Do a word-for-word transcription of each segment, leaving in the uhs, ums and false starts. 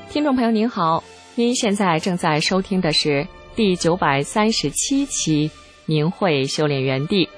听众朋友您好，您现在正在收听的是第九百三十七期明慧修炼园地。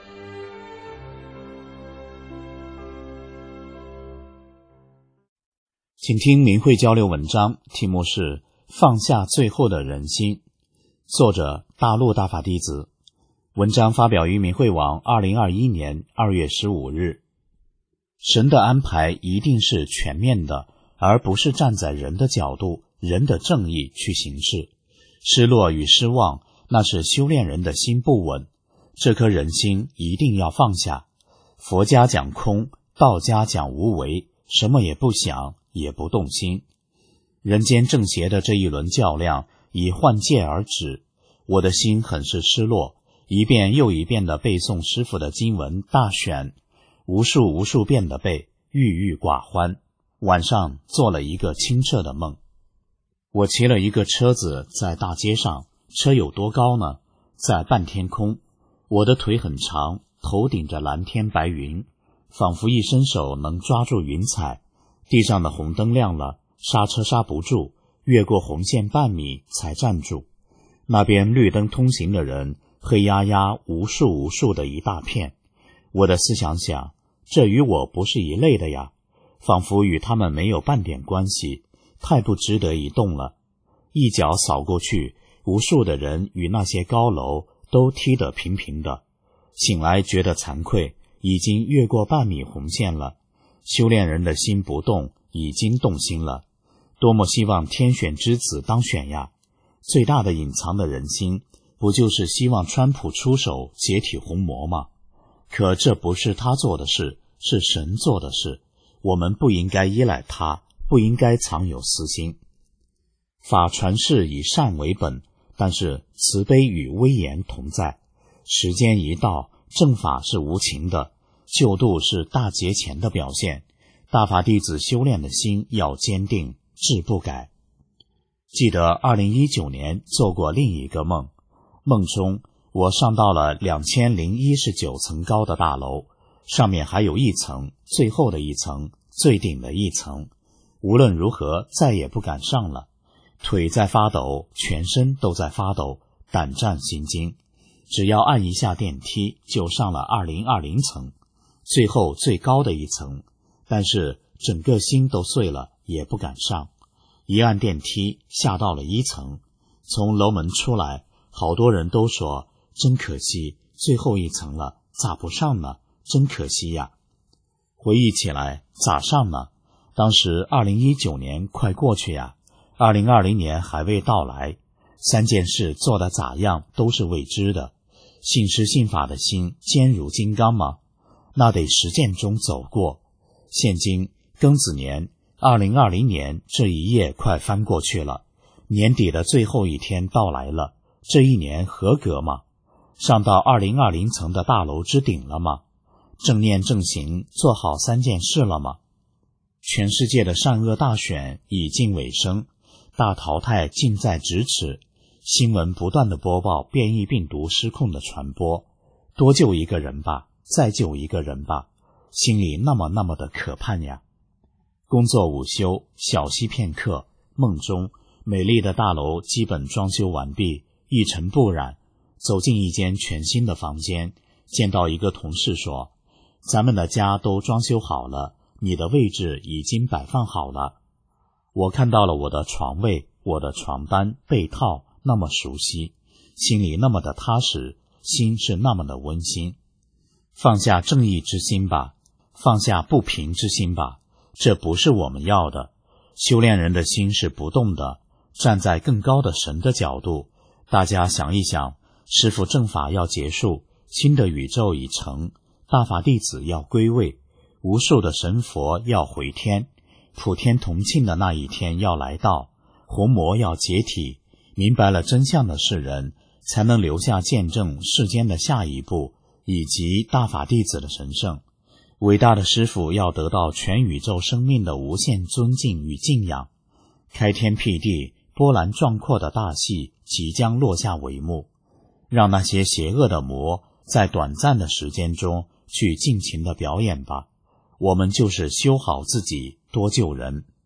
请听明慧交流文章，题目是放下最后的人心，作者大陆大法弟子。文章发表于明慧网二零二一年二月十五日。神的安排一定是全面的，而不是站在人的角度、人的正义去行事。失落与失望，那是修炼人的心不稳，这颗人心一定要放下。佛家讲空，道家讲无为，什么也不想，也不动心。人间正邪的这一轮较量以换届而止，我的心很是失落，一遍又一遍地背诵师父的经文大选，无数无数遍地背，郁郁寡欢。晚上做了一个清澈的梦，我骑了一个车子在大街上，车有多高呢？在半天空，我的腿很长，头顶着蓝天白云，仿佛一伸手能抓住云彩。地上的红灯亮了，刹车刹不住，越过红线半米才站住。那边绿灯通行的人黑压压，无数无数的一大片。我的思想想，这与我不是一类的呀，仿佛与他们没有半点关系，太不值得一动了。一脚扫过去，无数的人与那些高楼都踢得平平的。醒来觉得惭愧，已经越过半米红线了。修炼人的心不动，已经动心了。多么希望天选之子当选呀！最大的隐藏的人心，不就是希望川普出手解体红魔吗？可这不是他做的事，是神做的事。我们不应该依赖他，不应该藏有私心。法传世以善为本，但是慈悲与威严同在。时间一到，正法是无情的，救度是大节前的表现。大法弟子修炼的心要坚定，志不改。记得二零一九年做过另一个梦，梦中我上到了两千零一十九层高的大楼，上面还有一层，最后的一层，最顶的一层。无论如何再也不敢上了，腿在发抖，全身都在发抖，胆战心惊。只要按一下电梯就上了二零二零层，最后最高的一层，但是整个心都碎了，也不敢上。一按电梯下到了一层，从楼门出来，好多人都说真可惜，最后一层了，咋不上呢？真可惜呀。回忆起来，咋上呢？当时二零一九年快过去呀，二零二零年还未到来，三件事做得咋样都是未知的。信师信法的心坚如金刚吗？那得实践中走过。现今庚子年二零二零年这一页快翻过去了，年底的最后一天到来了，这一年合格吗？上到二零二零层的大楼之顶了吗？正念正行做好三件事了吗？全世界的善恶大选已近尾声，大淘汰近在咫尺。新闻不断的播报变异病毒失控的传播，多救一个人吧，再救一个人吧，心里那么那么的可盼呀。工作午休，小息片刻，梦中美丽的大楼基本装修完毕，一尘不染。走进一间全新的房间，见到一个同事说，咱们的家都装修好了，你的位置已经摆放好了。我看到了我的床位，我的床单被套那么熟悉，心里那么的踏实，心是那么的温馨。放下正义之心吧，放下不平之心吧，这不是我们要的。修炼人的心是不动的，站在更高的神的角度。大家想一想，师父正法要结束，新的宇宙已成，大法弟子要归位，无数的神佛要回天，普天同庆的那一天要来到，红魔要解体。明白了真相的世人，才能留下见证世间的下一步，以及大法弟子的神圣。伟大的师父要得到全宇宙生命的无限尊敬与敬仰。开天辟地，波澜壮阔的大戏即将落下帷幕，让那些邪恶的魔在短暂的时间中去尽情的表演吧。我们就是修好自己，多救人。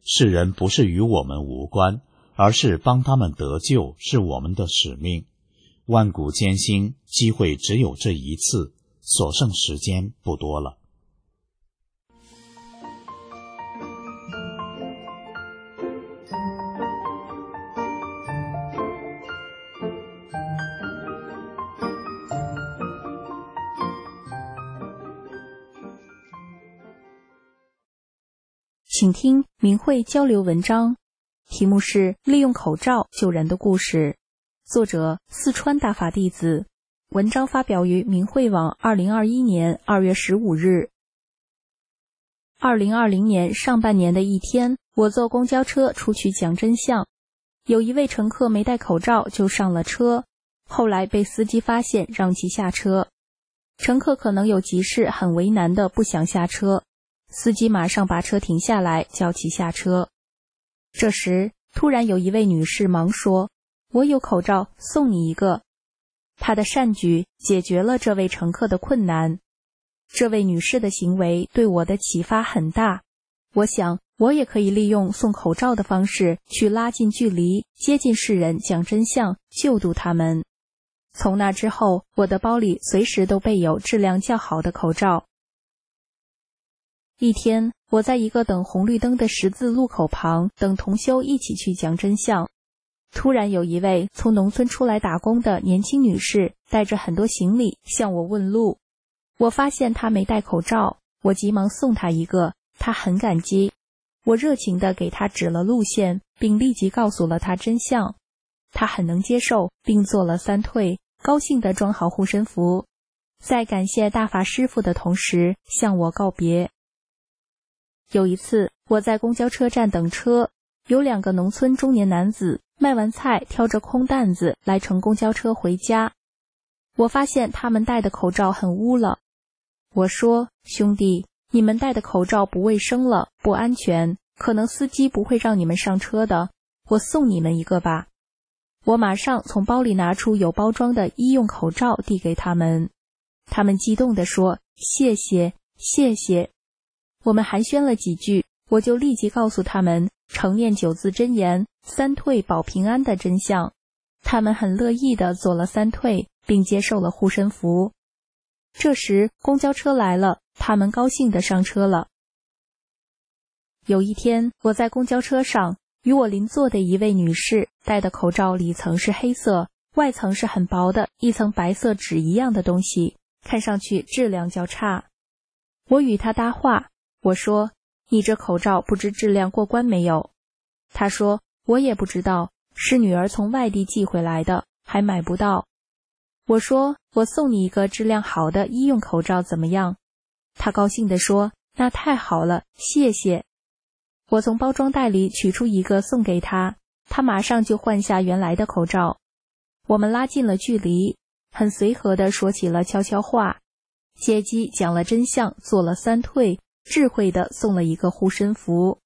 世人不是与我们无关，而是帮他们得救是我们的使命。万古艰辛，机会只有这一次，所剩时间不多了。 请听明慧交流文章，题目是利用口罩救人的故事，作者四川大法弟子，文章发表于明慧网二零二一年二月十五日。二零二零年上半年的一天，我坐公交车出去讲真相，有一位乘客没戴口罩就上了车，后来被司机发现让其下车。乘客可能有急事，很为难的不想下车，司机马上把车停下来叫其下车。这时突然有一位女士忙说，我有口罩，送你一个。她的善举解决了这位乘客的困难。这位女士的行为对我的启发很大，我想我也可以利用送口罩的方式去拉近距离，接近世人，讲真相，救度他们。从那之后，我的包里随时都备有质量较好的口罩。一天，我在一个等红绿灯的十字路口旁等同修一起去讲真相。突然有一位从农村出来打工的年轻女士带着很多行李向我问路。我发现她没戴口罩，我急忙送她一个，她很感激。我热情地给她指了路线，并立即告诉了她真相。她很能接受，并做了三退，高兴地装好护身符，在感谢大法师父的同时向我告别。有一次，我在公交车站等车，有两个农村中年男子卖完菜挑着空担子来乘公交车回家。我发现他们戴的口罩很污了。我说，兄弟，你们戴的口罩不卫生了，不安全，可能司机不会让你们上车的，我送你们一个吧。我马上从包里拿出有包装的医用口罩递给他们。他们激动地说，谢谢，谢谢。我们寒暄了几句，我就立即告诉他们承念九字真言，三退保平安的真相。他们很乐意地做了三退，并接受了护身符。这时公交车来了，他们高兴地上车了。有一天，我在公交车上，与我邻座的一位女士戴的口罩里层是黑色，外层是很薄的一层白色纸一样的东西，看上去质量较差。我与她搭话，我说，你这口罩不知质量过关没有？她说，我也不知道，是女儿从外地寄回来的，还买不到。我说，我送你一个质量好的医用口罩怎么样？她高兴地说，那太好了，谢谢。我从包装袋里取出一个送给她，她马上就换下原来的口罩。我们拉近了距离，很随和地说起了悄悄话，接机讲了真相，做了三退，智慧地送了一个护身符。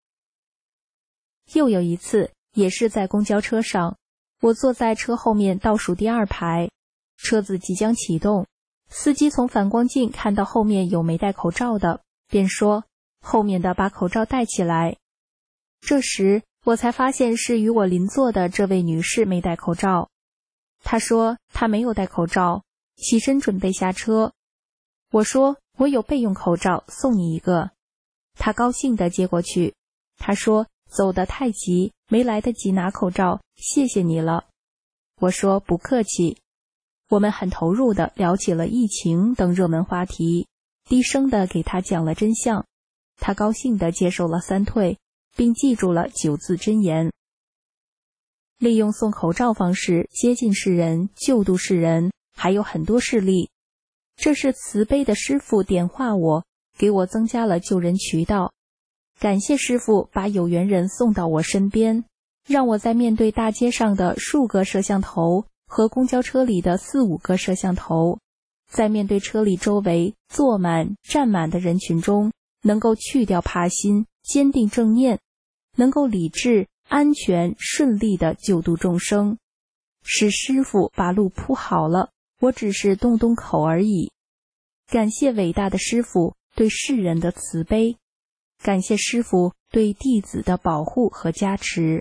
又有一次，也是在公交车上，我坐在车后面倒数第二排，车子即将启动，司机从反光镜看到后面有没戴口罩的，便说，后面的把口罩戴起来。这时我才发现是与我邻座的这位女士没戴口罩。她说她没有戴口罩，起身准备下车。我说，我有备用口罩，送你一个。她高兴地接过去。她说，走得太急，没来得及拿口罩，谢谢你了。我说，不客气。我们很投入地聊起了疫情等热门话题，低声地给她讲了真相。她高兴地接受了三退，并记住了九字真言。利用送口罩方式接近世人，救度世人，还有很多事例。这是慈悲的师父点化我，给我增加了救人渠道。感谢师父把有缘人送到我身边，让我在面对大街上的数个摄像头和公交车里的四五个摄像头，在面对车里周围坐满站满的人群中，能够去掉怕心，坚定正念，能够理智安全顺利地救度众生。是师父把路铺好了，我只是动动口而已。感谢伟大的师父对世人的慈悲，感谢师父对弟子的保护和加持。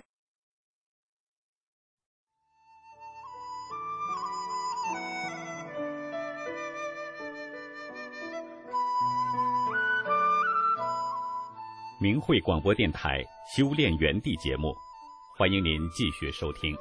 明慧广播电台修炼园地节目，欢迎您继续收听。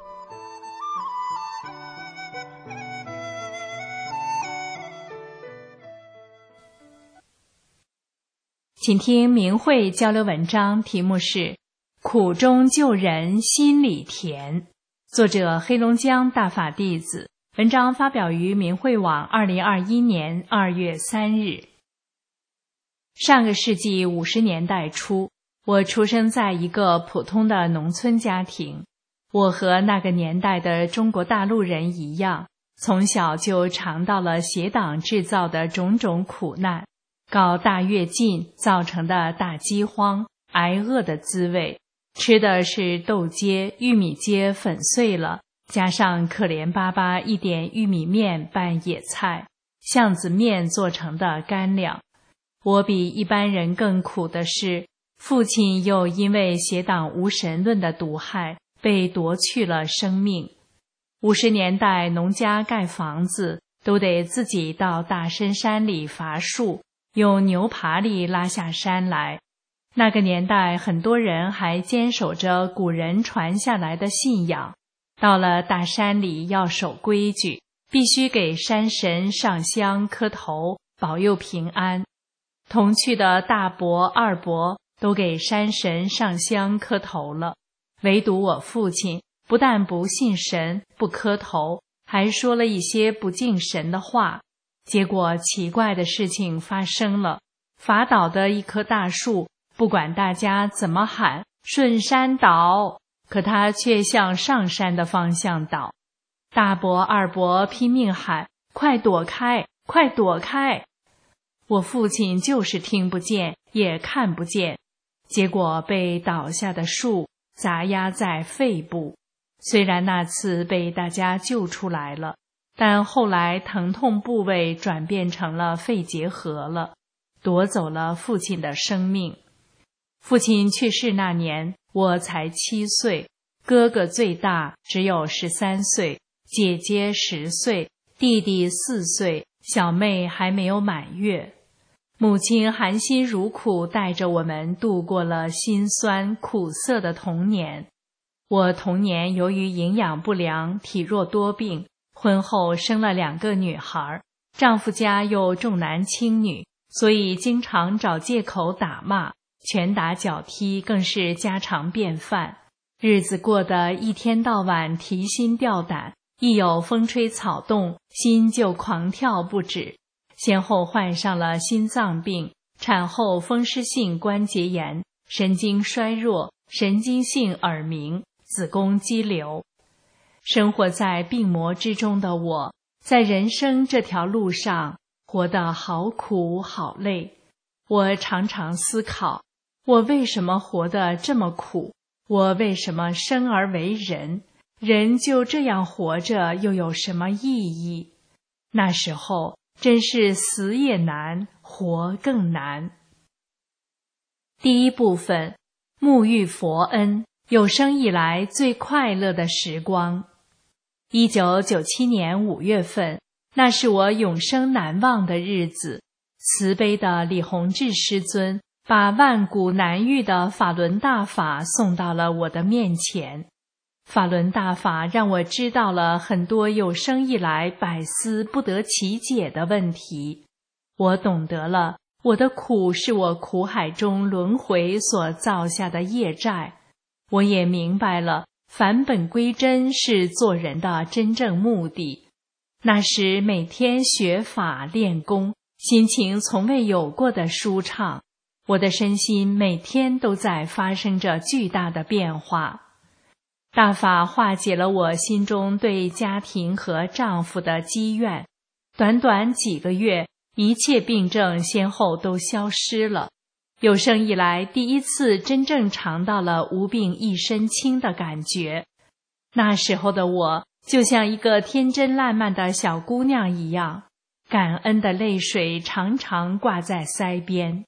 请听明慧交流文章，题目是苦中救人心里甜，作者黑龙江大法弟子，文章发表于明慧网二零二一年二月三日。上个世纪五十年代初，我出生在一个普通的农村家庭。我和那个年代的中国大陆人一样，从小就尝到了邪党制造的种种苦难，搞大跃进造成的大饥荒、挨饿的滋味，吃的是豆秸、玉米秸粉碎了，加上可怜巴巴一点玉米面拌野菜、巷子面做成的干粮。我比一般人更苦的是，父亲又因为邪党无神论的毒害，被夺去了生命。五十年代农家盖房子都得自己到大深山里伐树，用牛爬犁拉下山来。那个年代很多人还坚守着古人传下来的信仰，到了大山里要守规矩，必须给山神上香磕头，保佑平安。同去的大伯、二伯都给山神上香磕头了，唯独我父亲不但不信神，不磕头，还说了一些不敬神的话。结果奇怪的事情发生了，伐倒的一棵大树，不管大家怎么喊顺山倒，可它却向上山的方向倒。大伯、二伯拼命喊快躲开，快躲开。我父亲就是听不见，也看不见，结果被倒下的树砸压在肺部。虽然那次被大家救出来了，但后来疼痛部位转变成了肺结核了，夺走了父亲的生命。父亲去世那年，我才七岁，哥哥最大，只有十三岁，姐姐十岁，弟弟四岁，小妹还没有满月。母亲含辛茹苦带着我们度过了辛酸苦涩的童年。我童年由于营养不良，体弱多病，婚后生了两个女孩，丈夫家又重男轻女，所以经常找借口打骂，拳打脚踢更是家常便饭。日子过得一天到晚提心吊胆，一有风吹草动，心就狂跳不止。先后患上了心脏病、产后风湿性关节炎、神经衰弱、神经性耳鸣、子宫肌瘤。生活在病魔之中的我，在人生这条路上活得好苦好累。我常常思考，我为什么活得这么苦？我为什么生而为人？人就这样活着又有什么意义？那时候真是死也难，活更难。第一部分，沐浴佛恩，有生以来最快乐的时光。一九九七年五月份，那是我永生难忘的日子。慈悲的李洪志师尊把万古难遇的法轮大法送到了我的面前。法轮大法让我知道了很多有生以来百思不得其解的问题。我懂得了，我的苦是我苦海中轮回所造下的业债。我也明白了，返本归真是做人的真正目的。那时每天学法练功，心情从未有过的舒畅。我的身心每天都在发生着巨大的变化。大法化解了我心中对家庭和丈夫的积怨，短短几个月，一切病症先后都消失了。有生以来第一次真正尝到了无病一身轻的感觉。那时候的我就像一个天真烂漫的小姑娘一样，感恩的泪水常常挂在腮边。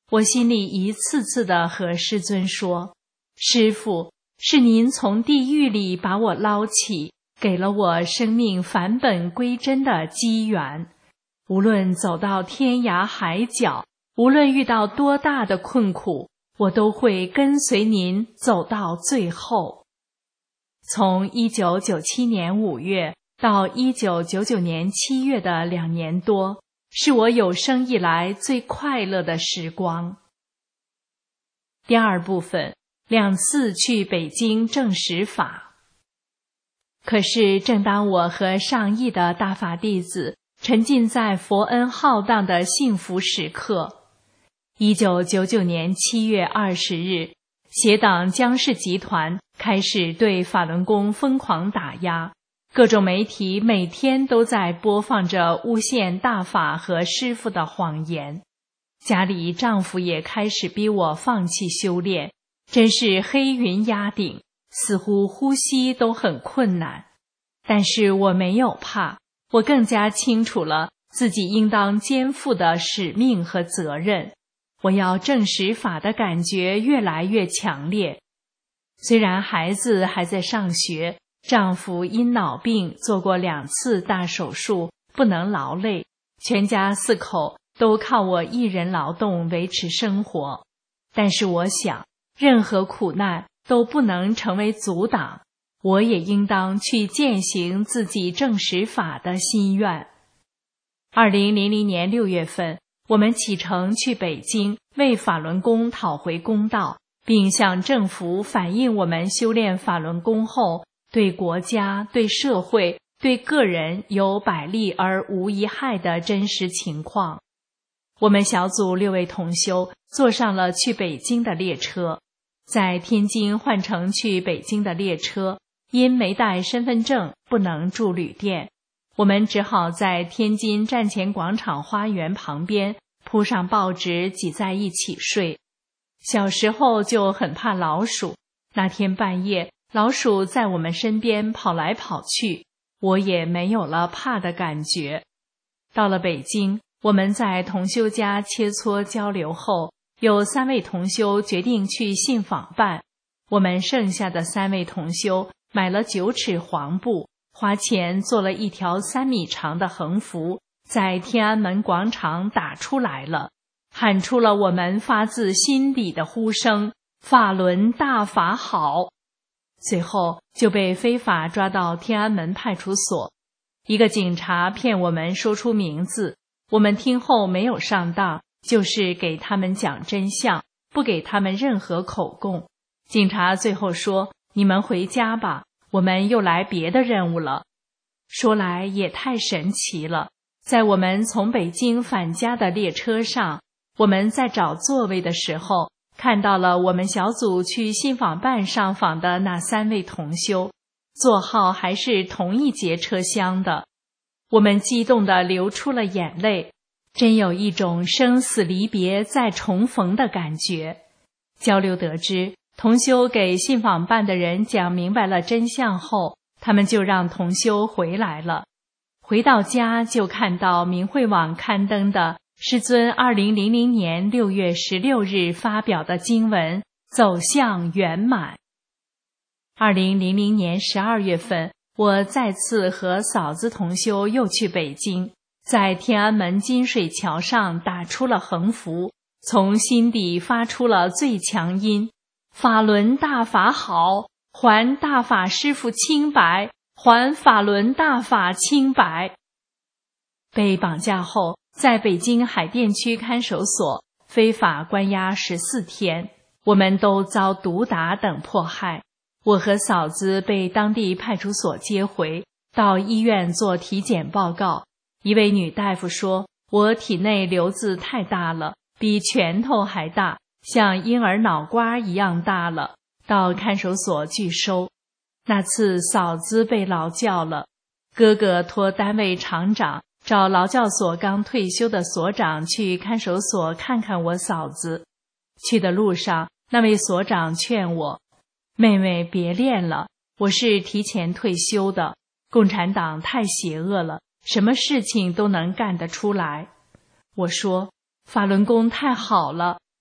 我心里一次次地和师尊说，师父，是您从地狱里把我捞起，给了我生命返本归真的机缘。无论走到天涯海角，无论遇到多大的困苦，我都会跟随您走到最后。从一九九七年五月到一九九九年七月的两年多，是我有生以来最快乐的时光。第二部分，两次去北京证实法。可是正当我和上亿的大法弟子沉浸在佛恩浩荡的幸福时刻，一九九九年七月二十日，邪党江氏集团开始对法轮功疯狂打压，各种媒体每天都在播放着诬陷大法和师父的谎言。家里丈夫也开始逼我放弃修炼，真是黑云压顶，似乎呼吸都很困难。但是我没有怕，我更加清楚了自己应当肩负的使命和责任。我要证实法的感觉越来越强烈。虽然孩子还在上学，丈夫因脑病做过两次大手术，不能劳累，全家四口都靠我一人劳动维持生活。但是我想，任何苦难都不能成为阻挡，我也应当去践行自己证实法的心愿。二零零零年六月份，我们启程去北京，为法轮功讨回公道，并向政府反映我们修炼法轮功后对国家、对社会、对个人有百利而无一害的真实情况。我们小组六位同修坐上了去北京的列车，在天津换乘去北京的列车，因没带身份证不能住旅店，我们只好在天津站前广场花园旁边铺上报纸挤在一起睡。小时候就很怕老鼠，那天半夜老鼠在我们身边跑来跑去，我也没有了怕的感觉。到了北京，我们在同修家切磋交流后，有三位同修决定去信访办，我们剩下的三位同修买了九尺黄布，花钱做了一条三米长的横幅，在天安门广场打出来了，喊出了我们发自心底的呼声：法轮大法好。随后就被非法抓到天安门派出所，一个警察骗我们说出名字，我们听后没有上当，就是给他们讲真相，不给他们任何口供。警察最后说：你们回家吧，我们又来别的任务了。说来也太神奇了，在我们从北京返家的列车上，我们在找座位的时候，看到了我们小组去信访办上访的那三位同修，座号还是同一节车厢的。我们激动地流出了眼泪，真有一种生死离别再重逢的感觉。交流得知，同修给信访办的人讲明白了真相后，他们就让同修回来了。回到家就看到明慧网刊登的师尊二零零零年六月十六日发表的经文走向圆满。二零零零年十二月份，我再次和嫂子同修又去北京，在天安门金水桥上打出了横幅，从心底发出了最强音：法轮大法好，还大法师父清白，还法轮大法清白。被绑架后，在北京海淀区看守所非法关押十四天，我们都遭毒打等迫害。我和嫂子被当地派出所接回，到医院做体检报告。一位女大夫说，我体内瘤子太大了，比拳头还大，像婴儿脑瓜一样大了，到看守所拒收。那次嫂子被劳教了，哥哥托单位厂长找劳教所刚退休的所长去看守所看看我嫂子。去的路上，那位所长劝我，妹妹别练了，我是提前退休的，共产党太邪恶了，什么事情都能干得出来。我说，法轮功太好了，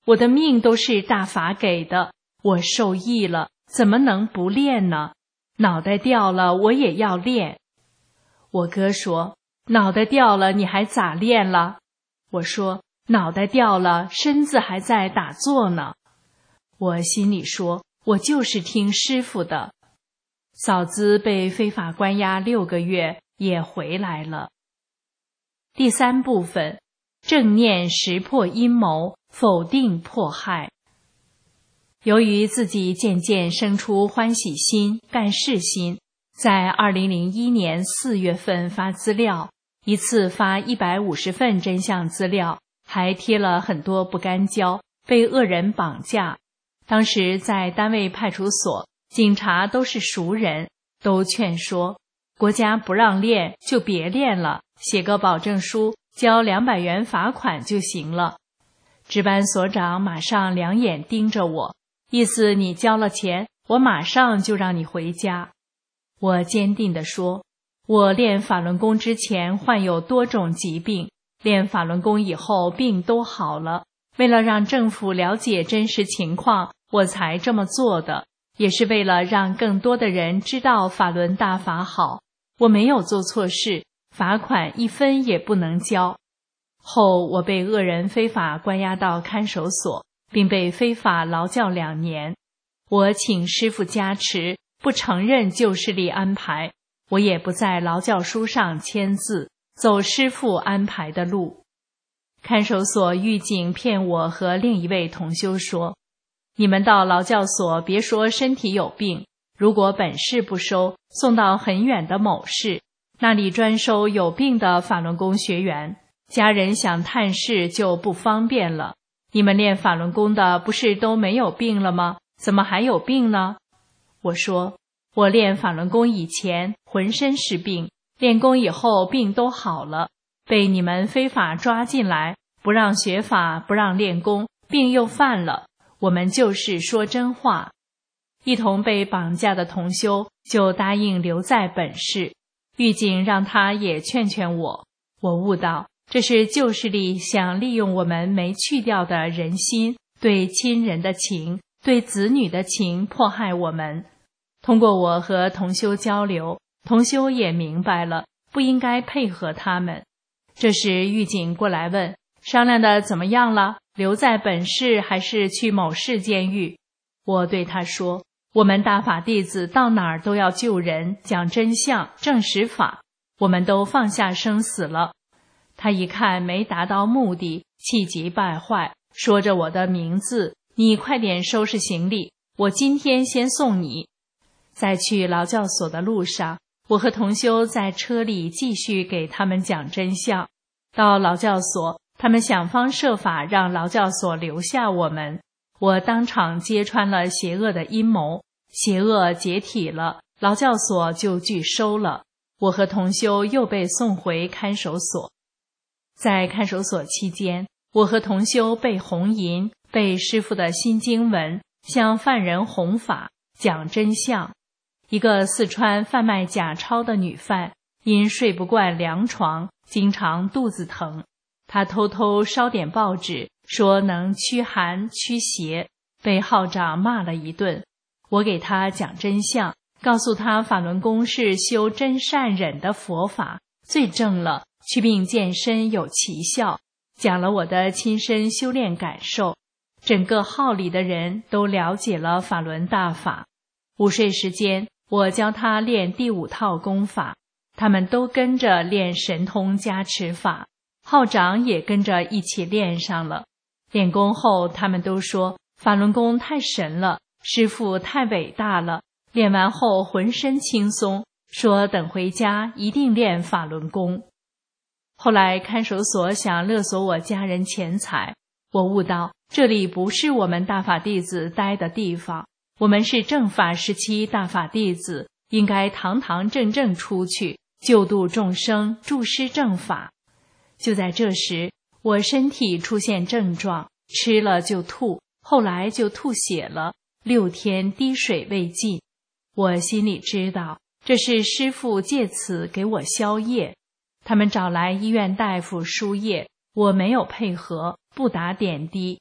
我的命都是大法给的，我受益了，怎么能不练呢？脑袋掉了，我也要练。我哥说，脑袋掉了，你还咋练了？我说，脑袋掉了，身子还在打坐呢。我心里说，我就是听师傅的。嫂子被非法关押六个月，也回来了。第三部分，正念识破阴谋，否定迫害。由于自己渐渐生出欢喜心、干事心，在二零零一年四月份发资料，一次发一百五十份真相资料，还贴了很多不干胶，被恶人绑架。当时在单位派出所，警察都是熟人，都劝说国家不让练就别练了，写个保证书，交两百元罚款就行了。值班所长马上两眼盯着我，意思你交了钱，我马上就让你回家。我坚定地说，我练法轮功之前患有多种疾病，练法轮功以后病都好了，为了让政府了解真实情况，我才这么做的，也是为了让更多的人知道法轮大法好。我没有做错事，罚款一分也不能交。后我被恶人非法关押到看守所，并被非法劳教两年。我请师父加持，不承认旧势力安排，我也不在劳教书上签字，走师父安排的路。看守所狱警骗我和另一位同修说，你们到劳教所别说身体有病，如果本市不收，送到很远的某市，那里专收有病的法轮功学员，家人想探视就不方便了。你们练法轮功的不是都没有病了吗？怎么还有病呢？我说，我练法轮功以前浑身是病，练功以后病都好了，被你们非法抓进来，不让学法，不让练功，病又犯了。我们就是说真话。一同被绑架的同修就答应留在本市，狱警让他也劝劝我。我悟到，这是旧势力想利用我们没去掉的人心，对亲人的情，对子女的情，迫害我们。通过我和同修交流，同修也明白了，不应该配合他们。这时狱警过来问，商量的怎么样了？留在本市还是去某市监狱？我对他说，我们大法弟子到哪儿都要救人，讲真相，证实法，我们都放下生死了。他一看没达到目的，气急败坏，说着我的名字，你快点收拾行李，我今天先送你。在去劳教所的路上，我和同修在车里继续给他们讲真相。到劳教所，他们想方设法让劳教所留下我们，我当场揭穿了邪恶的阴谋，邪恶解体了，劳教所就拒收了。我和同修又被送回看守所。在看守所期间，我和同修背红银，背师父的心经文，向犯人弘法，讲真相。一个四川贩卖假钞的女犯，因睡不惯凉床，经常肚子疼，她偷偷烧点报纸，说能驱寒驱邪，被号长骂了一顿。我给她讲真相，告诉她法轮功是修真善忍的佛法，最正了，祛病健身有奇效，讲了我的亲身修炼感受。整个号里的人都了解了法轮大法。午睡时间，我教他练第五套功法，他们都跟着练神通加持法，号长也跟着一起练上了。练功后，他们都说法轮功太神了，师父太伟大了，练完后浑身轻松，说等回家一定练法轮功。后来看守所想勒索我家人钱财，我悟到这里不是我们大法弟子待的地方，我们是正法时期大法弟子，应该堂堂正正出去，救度众生，助施正法。就在这时，我身体出现症状，吃了就吐，后来就吐血了，六天滴水未进。我心里知道，这是师父借此给我消业。他们找来医院大夫输液，我没有配合，不打点滴。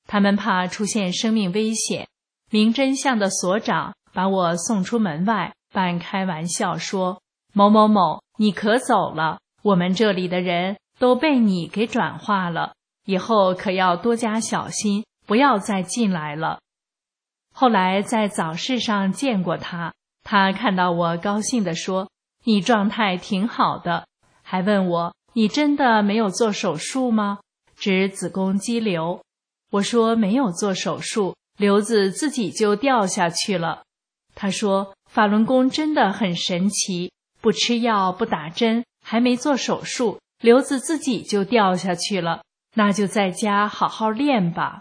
他们怕出现生命危险。明真相的所长把我送出门外，半开玩笑说：某某某，你可走了，我们这里的人都被你给转化了，以后可要多加小心，不要再进来了。后来在早市上见过他，他看到我高兴地说：你状态挺好的，还问我：你真的没有做手术吗？指子宫肌瘤。我说没有做手术，瘤子自己就掉下去了。他说法轮功真的很神奇，不吃药不打针，还没做手术，瘤子自己就掉下去了，那就在家好好练吧。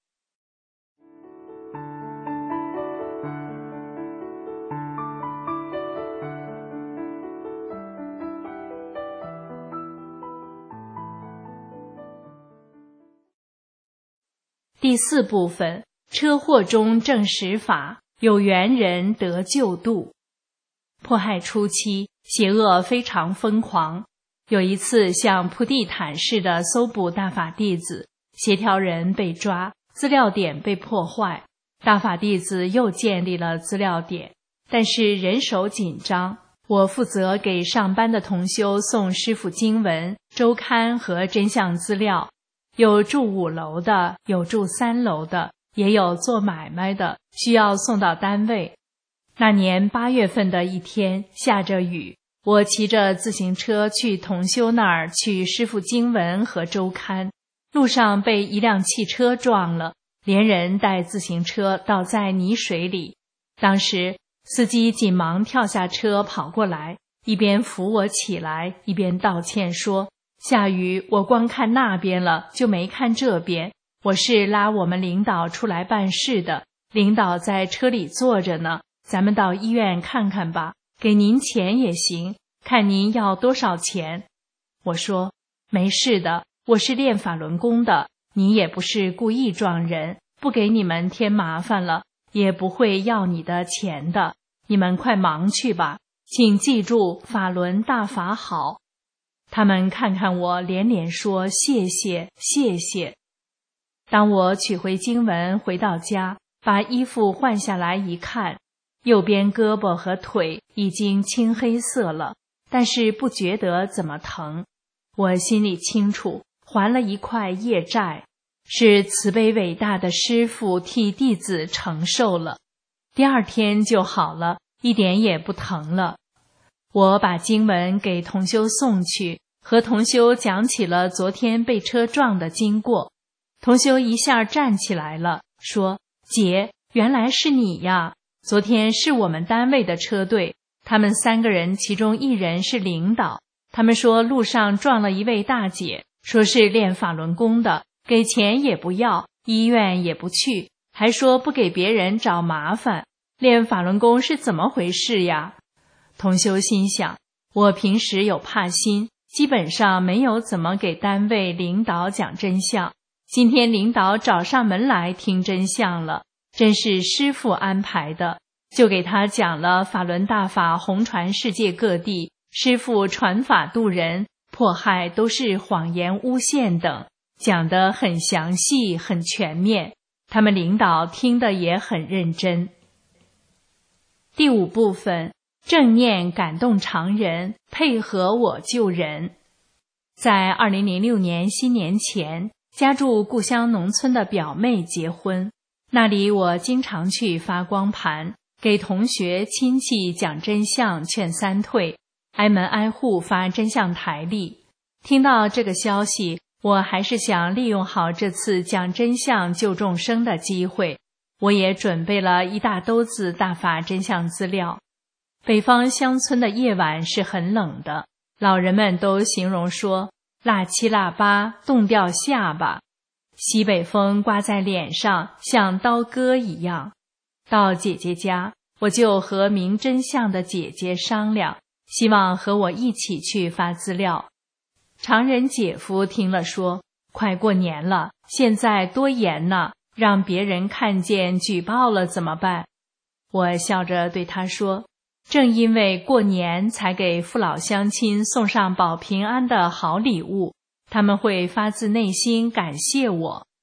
第四部分，车祸中证实法，有缘人得救度。迫害初期，邪恶非常疯狂。有一次像铺地毯似的搜捕大法弟子，协调人被抓，资料点被破坏，大法弟子又建立了资料点，但是人手紧张。我负责给上班的同修送师父经文、周刊和真相资料。有住五楼的，有住三楼的，也有做买卖的，需要送到单位。那年八月份的一天，下着雨，我骑着自行车去同修那儿去师父经文和周刊，路上被一辆汽车撞了，连人带自行车倒在泥水里。当时司机紧忙跳下车跑过来，一边扶我起来，一边道歉说：下雨我光看那边了，就没看这边，我是拉我们领导出来办事的，领导在车里坐着呢，咱们到医院看看吧，给您钱也行，看您要多少钱。我说没事的，我是练法轮功的，你也不是故意撞人，不给你们添麻烦了，也不会要你的钱的，你们快忙去吧，请记住法轮大法好。他们看看我，连连说谢谢谢谢。当我取回经文回到家，把衣服换下来一看，右边胳膊和腿已经青黑色了，但是不觉得怎么疼。我心里清楚，还了一块业债，是慈悲伟大的师父替弟子承受了。第二天就好了，一点也不疼了。我把经文给同修送去，和同修讲起了昨天被车撞的经过。同修一下站起来了，说：姐，原来是你呀，昨天是我们单位的车队，他们三个人其中一人是领导，他们说路上撞了一位大姐，说是练法轮功的，给钱也不要，医院也不去，还说不给别人找麻烦，练法轮功是怎么回事呀？同修心想，我平时有怕心，基本上没有怎么给单位领导讲真相，今天领导找上门来听真相了，真是师父安排的，就给他讲了法轮大法红传世界各地，师父传法度人，迫害都是谎言诬陷等，讲得很详细很全面，他们领导听得也很认真。第五部分，正念感动常人，配合我救人。在二零零六年新年前，家住故乡农村的表妹结婚，那里我经常去发光盘，给同学亲戚讲真相劝三退，挨门挨户发真相台历。听到这个消息，我还是想利用好这次讲真相救众生的机会，我也准备了一大兜子大法真相资料。北方乡村的夜晚是很冷的，老人们都形容说腊七腊八冻掉下巴，西北风刮在脸上像刀割一样。到姐姐家，我就和明真相的姐姐商量，希望和我一起去发资料。常人姐夫听了说，快过年了，现在多严呢，让别人看见举报了怎么办？我笑着对他说，正因为过年才给父老乡亲送上保平安的好礼物，他们会发自内心感谢我。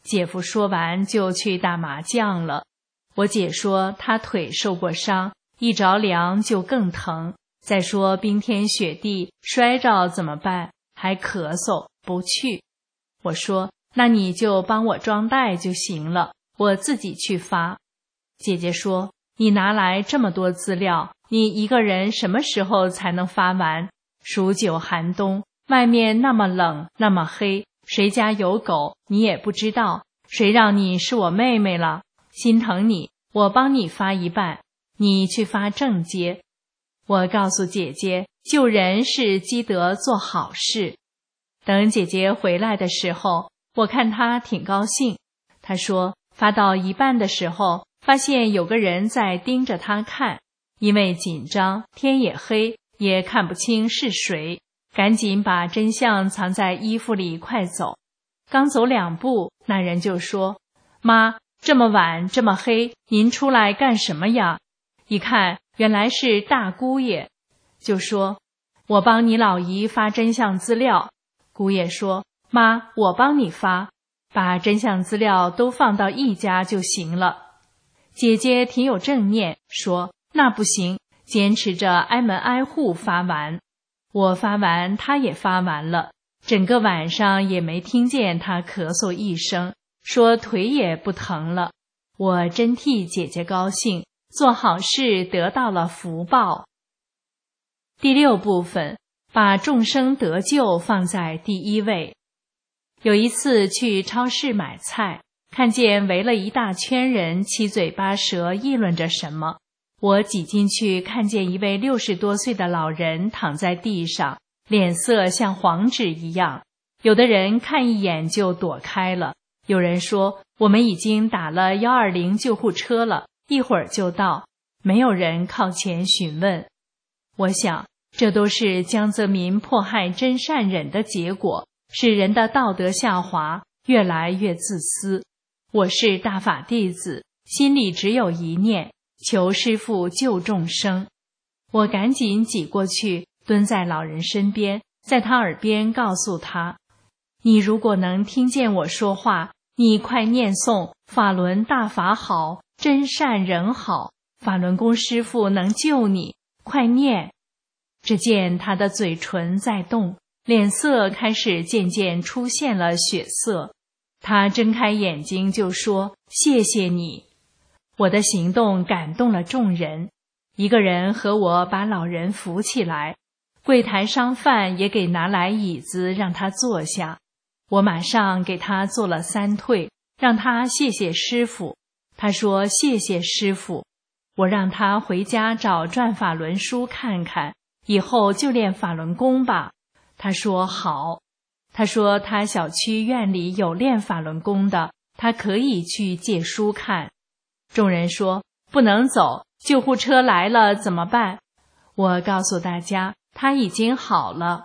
姐夫说完就去打麻将了。我姐说她腿受过伤，一着凉就更疼。再说冰天雪地，摔着怎么办？还咳嗽，不去。我说那你就帮我装袋就行了，我自己去发。姐姐说你拿来这么多资料，你一个人什么时候才能发完？数九寒冬，外面那么冷那么黑，谁家有狗你也不知道，谁让你是我妹妹了？心疼你，我帮你发一半，你去发正街。我告诉姐姐，救人是积德做好事。等姐姐回来的时候，我看她挺高兴。她说发到一半的时候，发现有个人在盯着她看，因为紧张，天也黑，也看不清是谁，赶紧把真相藏在衣服里快走。刚走两步，那人就说，妈，这么晚这么黑，您出来干什么呀？一看原来是大姑爷，就说我帮你老姨发真相资料。姑爷说妈，我帮你发，把真相资料都放到一家就行了。姐姐挺有正念，说那不行，坚持着挨门挨户发完。我发完，她也发完了，整个晚上也没听见她咳嗽一声，说腿也不疼了。我真替姐姐高兴，做好事得到了福报。第六部分，把众生得救放在第一位。有一次去超市买菜，看见围了一大圈人，七嘴八舌议论着什么。我挤进去，看见一位六十多岁的老人躺在地上，脸色像黄纸一样。有的人看一眼就躲开了，有人说我们已经打了一二零救护车了，一会儿就到。没有人靠前询问。我想这都是江泽民迫害真善忍的结果，使人的道德下滑，越来越自私。我是大法弟子，心里只有一念，求师父救众生。我赶紧挤过去，蹲在老人身边，在他耳边告诉他，你如果能听见我说话，你快念诵法轮大法好，真善人好，法轮功师父能救你，快念。只见他的嘴唇在动，脸色开始渐渐出现了血色。他睁开眼睛就说，谢谢你。我的行动感动了众人，一个人和我把老人扶起来，柜台商贩也给拿来椅子让他坐下。我马上给他做了三退，让他谢谢师父。他说谢谢师父。我让他回家找转法轮书看看，以后就练法轮功吧。他说好。他说他小区院里有练法轮功的，他可以去借书看。众人说不能走，救护车来了怎么办？我告诉大家他已经好了。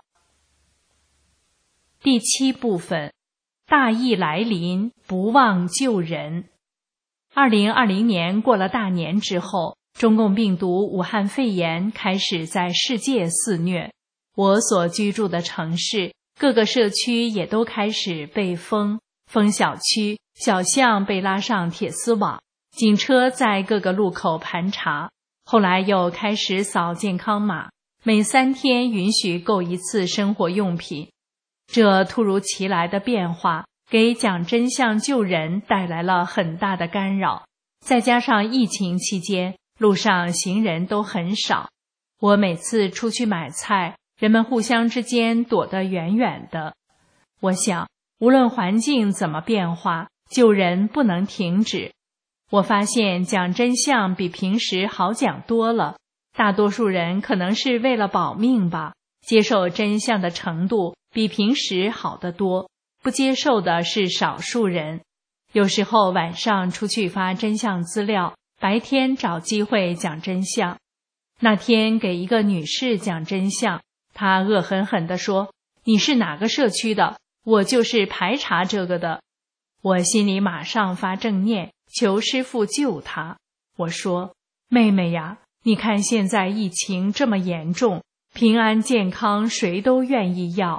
第七部分，大疫来临，不忘救人。二零二零年过了大年之后，中共病毒武汉肺炎开始在世界肆虐。我所居住的城市，各个社区也都开始被封，封小区，小巷被拉上铁丝网，警车在各个路口盘查。后来又开始扫健康码，每三天允许购一次生活用品。这突如其来的变化给讲真相救人带来了很大的干扰，再加上疫情期间路上行人都很少，我每次出去买菜，人们互相之间躲得远远的。我想无论环境怎么变化，救人不能停止。我发现讲真相比平时好讲多了，大多数人可能是为了保命吧，接受真相的程度比平时好得多，不接受的是少数人。有时候晚上出去发真相资料，白天找机会讲真相。那天给一个女士讲真相，她恶狠狠地说，你是哪个社区的？我就是排查这个的。我心里马上发正念，求师父救她。我说，妹妹呀，你看现在疫情这么严重，平安健康谁都愿意要，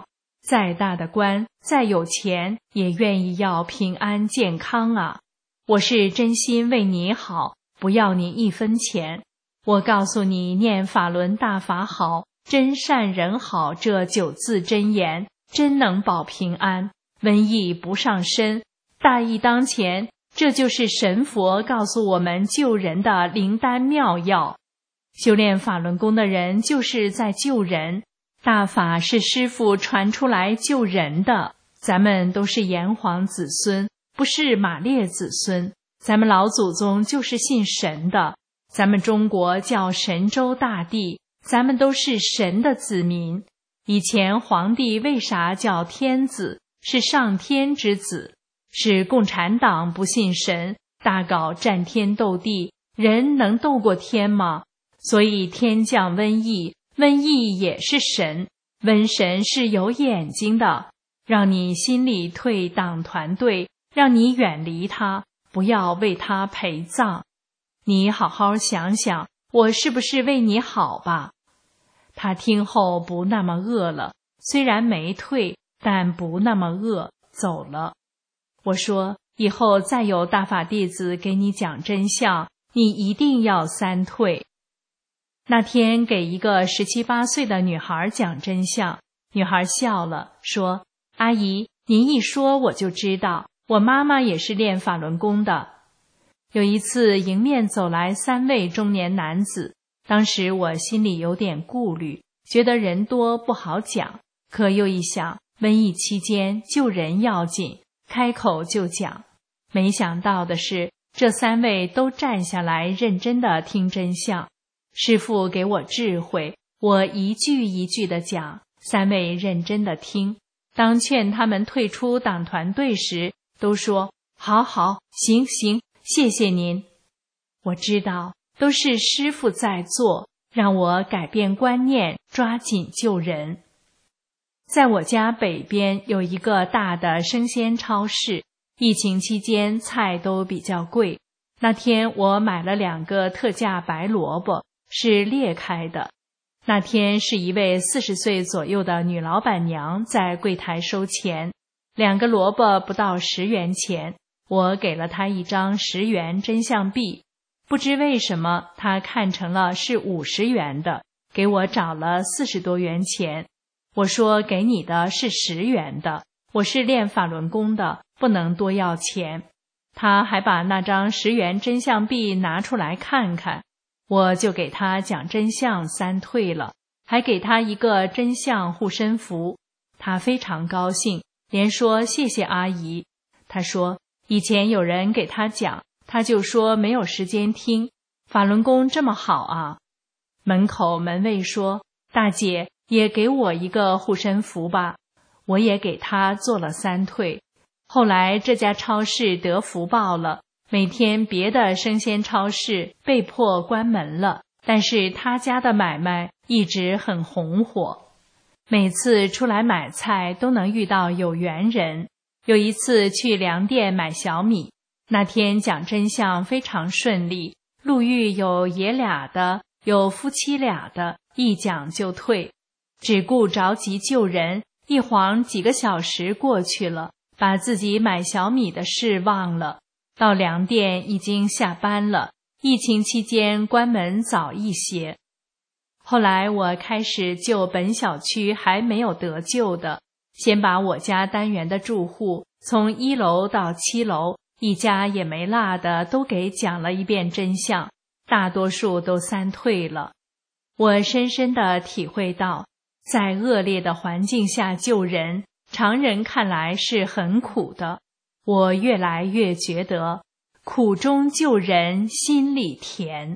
再大的官，再有钱，也愿意要平安健康啊。我是真心为你好，不要你一分钱。我告诉你，念法轮大法好，真善人好，这九字真言真能保平安，瘟疫不上身，大义当前。这就是神佛告诉我们救人的灵丹妙药。修炼法轮功的人就是在救人，大法是师父传出来救人的。咱们都是炎黄子孙，不是马列子孙。咱们老祖宗就是信神的，咱们中国叫神州大地，咱们都是神的子民。以前皇帝为啥叫天子？是上天之子。是共产党不信神，大搞战天斗地，人能斗过天吗？所以天降瘟疫，瘟疫也是神，瘟神是有眼睛的，让你心里退党团队，让你远离他，不要为他陪葬。你好好想想，我是不是为你好吧？他听后不那么饿了，虽然没退，但不那么饿，走了。我说，以后再有大法弟子给你讲真相，你一定要三退。那天给一个十七八岁的女孩讲真相，女孩笑了，说：阿姨，您一说我就知道，我妈妈也是练法轮功的。有一次迎面走来三位中年男子，当时我心里有点顾虑，觉得人多不好讲，可又一想，瘟疫期间救人要紧，开口就讲。没想到的是，这三位都站下来认真地听真相。师父给我智慧，我一句一句地讲，三位认真地听。当劝他们退出党团队时，都说好好，行行，谢谢您。我知道都是师父在做，让我改变观念，抓紧救人。在我家北边有一个大的生鲜超市，疫情期间菜都比较贵。那天我买了两个特价白萝卜，是裂开的。那天是一位四十岁左右的女老板娘在柜台收钱，两个萝卜不到十元钱，我给了她一张十元真相币。不知为什么她看成了是五十元的，给我找了四十多元钱。我说给你的是十元的，我是练法轮功的，不能多要钱。他还把那张十元真相币拿出来看看，我就给他讲真相三退了，还给他一个真相护身符。他非常高兴，连说谢谢阿姨。他说以前有人给他讲，他就说没有时间听，法轮功这么好啊。门口门卫说，大姐也给我一个护身符吧。我也给他做了三退。后来这家超市得福报了，每天别的生鲜超市被迫关门了，但是他家的买卖一直很红火。每次出来买菜都能遇到有缘人。有一次去粮店买小米，那天讲真相非常顺利，路遇有爷俩的，有夫妻俩的，一讲就退，只顾着急救人，一晃几个小时过去了，把自己买小米的事忘了。到粮店已经下班了，疫情期间关门早一些。后来我开始救本小区还没有得救的，先把我家单元的住户从一楼到七楼，一家也没落的都给讲了一遍真相，大多数都三退了。我深深地体会到，在恶劣的环境下救人，常人看来是很苦的。我越来越觉得苦中救人心里甜。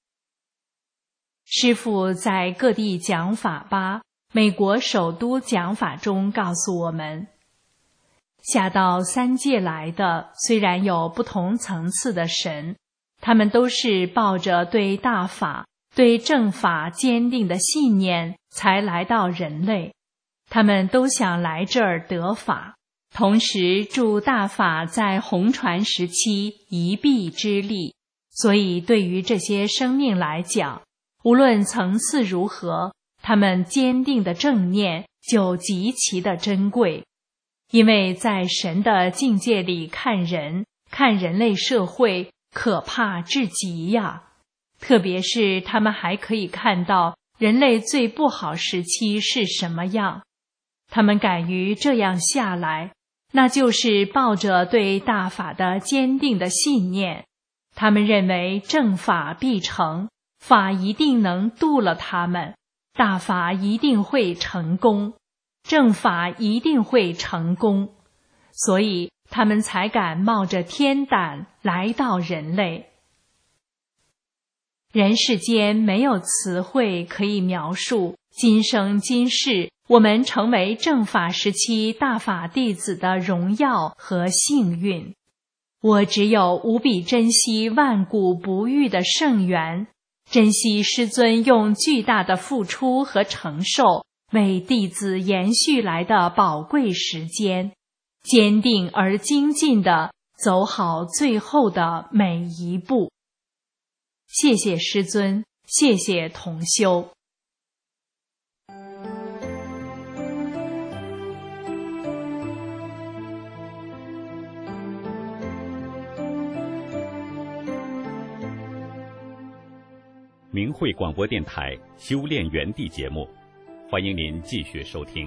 师父在各地讲法吧，美国首都讲法中告诉我们，下到三界来的虽然有不同层次的神，他们都是抱着对大法、对正法坚定的信念才来到人类，他们都想来这儿得法，同时助大法在红传时期一臂之力。所以对于这些生命来讲，无论层次如何，他们坚定的正念就极其的珍贵，因为在神的境界里看人，看人类社会，可怕至极呀！特别是他们还可以看到人类最不好时期是什么样。他们敢于这样下来，那就是抱着对大法的坚定的信念。他们认为正法必成，法一定能度了他们，大法一定会成功，正法一定会成功，所以他们才敢冒着天胆来到人类。人世间没有词汇可以描述今生今世我们成为正法时期大法弟子的荣耀和幸运。我只有无比珍惜万古不渝的圣缘，珍惜师尊用巨大的付出和承受为弟子延续来的宝贵时间，坚定而精进地走好最后的每一步。谢谢师尊，谢谢同修。 明慧广播电台修炼园地节目，欢迎您继续收听。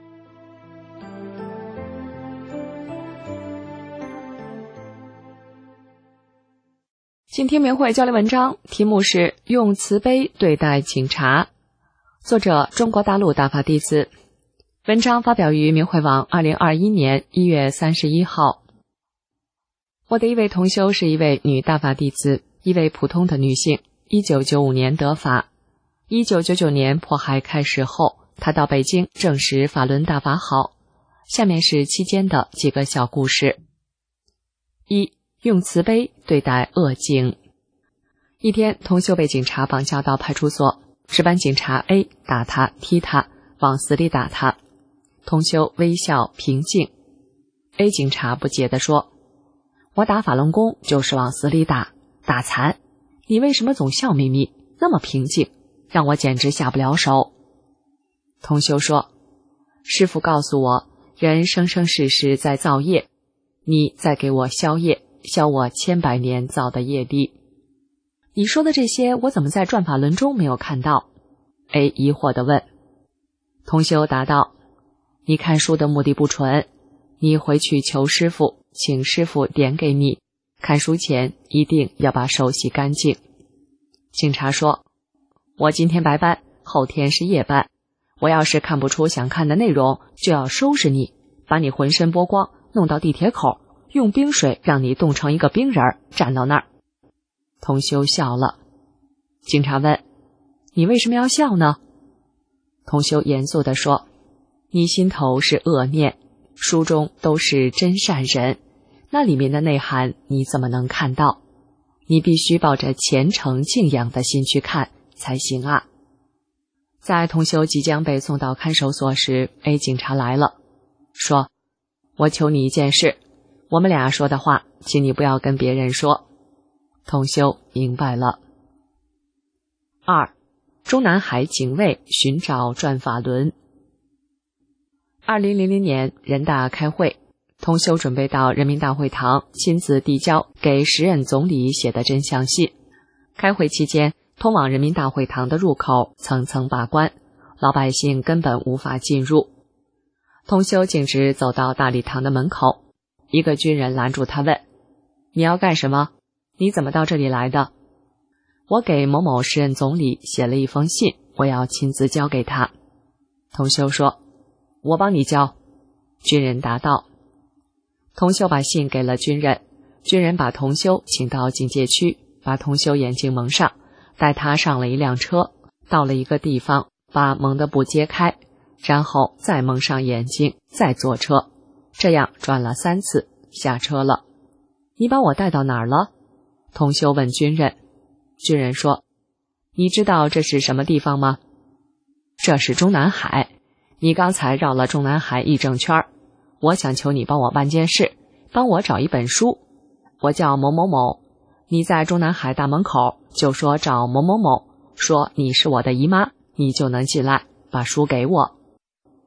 请听明慧交流文章，题目是用慈悲对待警察，作者中国大陆大法弟子。文章发表于明慧网二零二一年一月三十一号。我的一位同修是一位女大法弟子，一位普通的女性，一九九五年得法。一九九九年迫害开始后，她到北京证实法轮大法好。下面是期间的几个小故事。一、用慈悲对待恶警。一天，同修被警察绑架到派出所，值班警察 A 打他、踢他，往死里打他。同修微笑平静。A 警察不解地说：“我打法轮功就是往死里打，打残，你为什么总笑眯眯，那么平静，让我简直下不了手。”同修说：“师父告诉我，人生生世世在造业，你在给我消业，消我千百年造的业力。你说的这些，我怎么在转法轮中没有看到？” A 疑惑地问。同修答道：“你看书的目的不纯，你回去求师父，请师父点给你，看书前一定要把手洗干净。”警察说：“我今天白班，后天是夜班，我要是看不出想看的内容，就要收拾你，把你浑身剥光，弄到地铁口，用冰水让你冻成一个冰人儿，站到那儿。”同修笑了。警察问：“你为什么要笑呢？”同修严肃地说：“你心头是恶念，书中都是真善人，那里面的内涵你怎么能看到？你必须抱着虔诚敬仰的心去看才行啊。”在同修即将被送到看守所时， A 警察来了，说：“我求你一件事，我们俩说的话，请你不要跟别人说。”同修明白了。二、中南海警卫寻找转法轮。二零零零年人大开会，同修准备到人民大会堂亲自递交给时任总理写的真相信。开会期间，通往人民大会堂的入口层层把关，老百姓根本无法进入。同修径直走到大礼堂的门口，一个军人拦住他问：“你要干什么？你怎么到这里来的？”“我给某某时任总理写了一封信，我要亲自交给他。”同修说：“我帮你交。”军人答道。同修把信给了军人，军人把同修请到警戒区，把同修眼镜蒙上，带他上了一辆车，到了一个地方，把蒙的布揭开，然后再蒙上眼镜，再坐车，这样转了三次，下车了。“你把我带到哪儿了？”同修问军人。军人说：“你知道这是什么地方吗？这是中南海，你刚才绕了中南海一整圈，我想求你帮我办件事，帮我找一本书。我叫某某某，你在中南海大门口就说找某某某，说你是我的姨妈，你就能进来，把书给我。”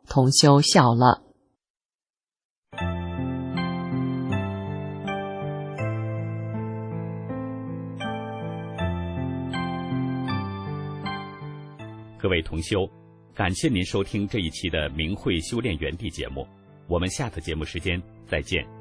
同修笑了。 各位同修，感谢您收听这一期的明慧修炼园地节目，我们下次节目时间再见。